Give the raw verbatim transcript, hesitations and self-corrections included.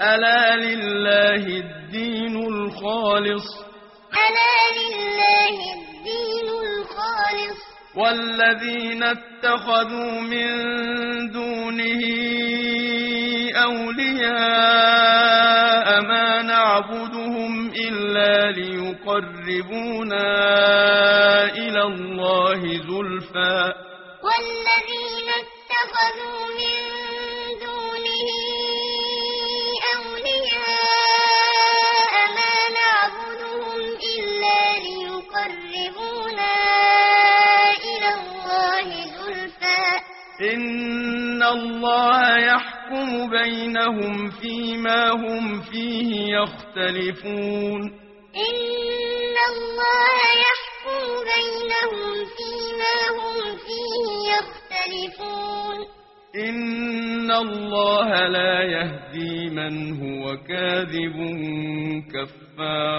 ألا لله الدين الخالص ألا لله الدين الخالص والذين اتخذوا من دونه أولياء ما نعبدهم إلا ليقربونا إلى الله زلفى والذين اتخذوا من دونه أولياء ما نعبدهم إلا ليقربونا إلى الله زلفى إن الله يحكم بينهم فيما هم فيه يختلفون إن الله يحكم بينهم فيما هم فيه يختلفون إن الله لا يهدي من هو كاذب كفار